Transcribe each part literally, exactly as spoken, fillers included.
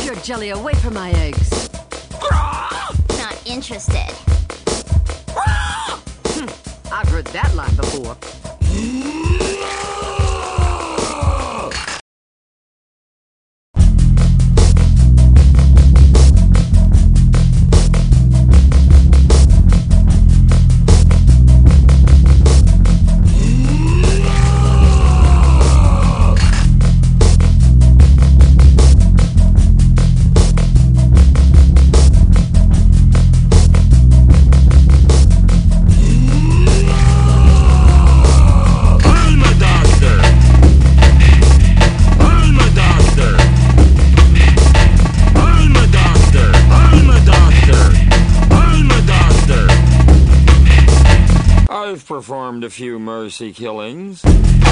your jelly away from my eggs. Not interested. Hm, I've heard that line before. I've performed a few mercy killings.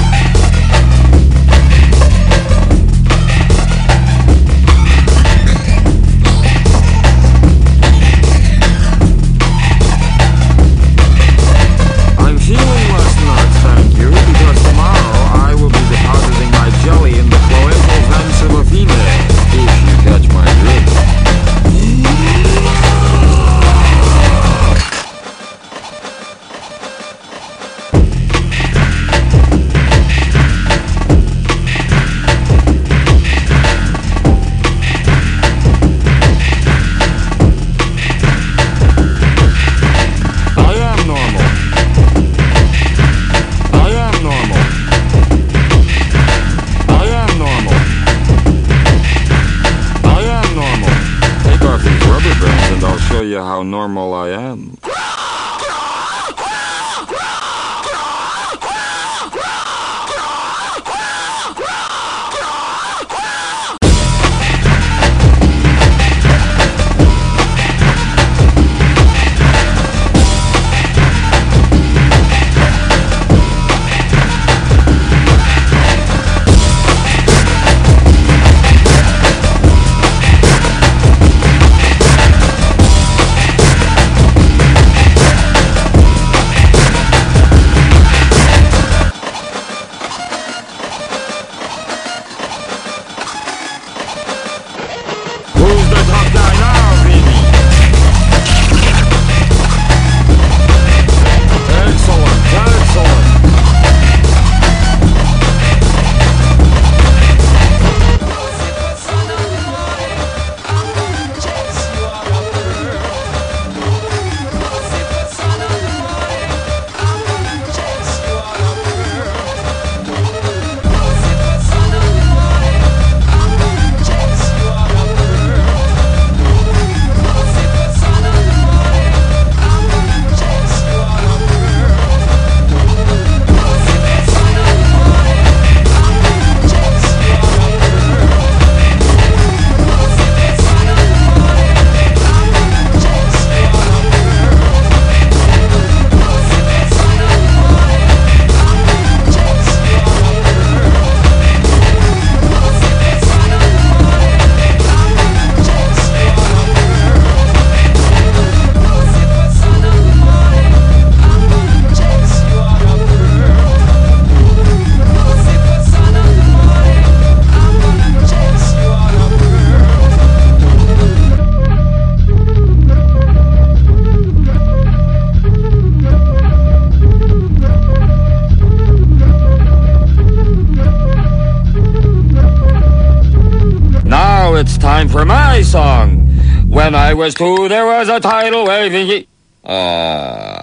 I'm feeling less nuts, thank you, because tomorrow I will be depositing my jelly in the cloacal vents of a female, if you catch my drift. And I'll show you how normal I am. It's time for my song. When I was two, there was a tidal wave. Uh...